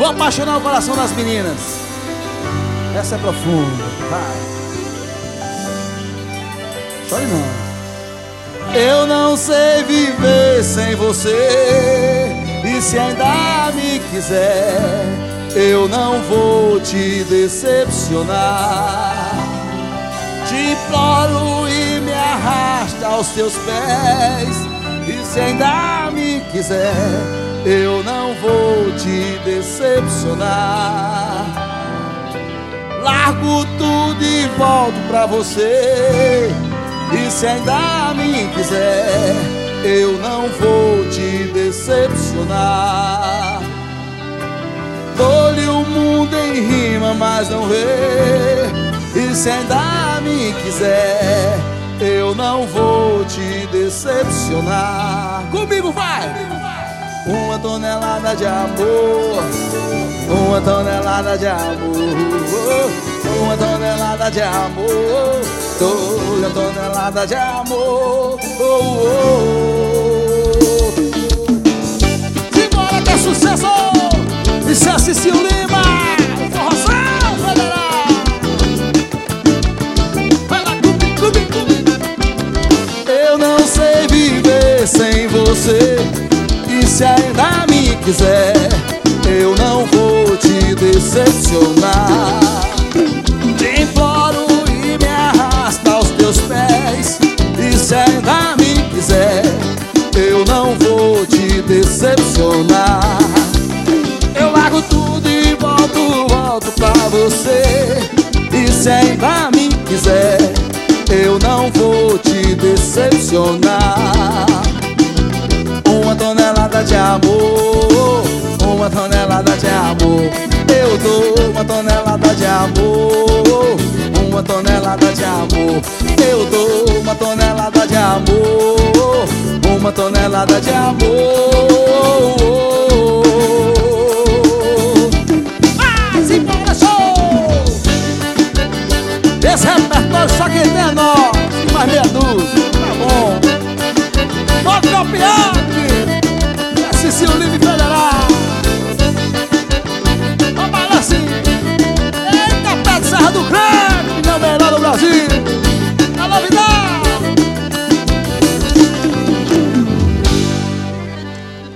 Vou apaixonar o coração das meninas. Essa é profunda. Vai. Chore não. Eu não sei viver sem você, e se ainda me quiser, eu não vou te decepcionar. Te imploro e me arrasta aos teus pés, e se ainda me quiser, eu não vou te decepcionar. Largo tudo e volto pra você, e se ainda me quiser, eu não vou te decepcionar. Dou-lhe o mundo em rima, mas não vê, e se ainda me quiser, eu não vou te decepcionar. Comigo vai! 1 tonelada de amor, 1 tonelada de amor, 1 tonelada de amor, 2 toneladas de amor. Simbora que é sucesso! Isso é Cecil Lima, forrozão, federal. Vai lá, comigo. Eu não sei viver sem você, e se ainda me quiser, eu não vou te decepcionar. Te imploro e me arrasta aos teus pés, e se ainda me quiser, eu não vou te decepcionar. Eu largo tudo e volto pra você, e se ainda me quiser, eu não vou te decepcionar. 1 tonelada de amor, 1 tonelada de amor, eu dou 1 tonelada de amor, 1 tonelada de amor, eu dou 1 tonelada de amor, 1 tonelada de amor. Mas embora, show! Esse repertório só quem tem é nós, e mais meia dúzia, tá bom. Pode copiar, é Cecil Lima.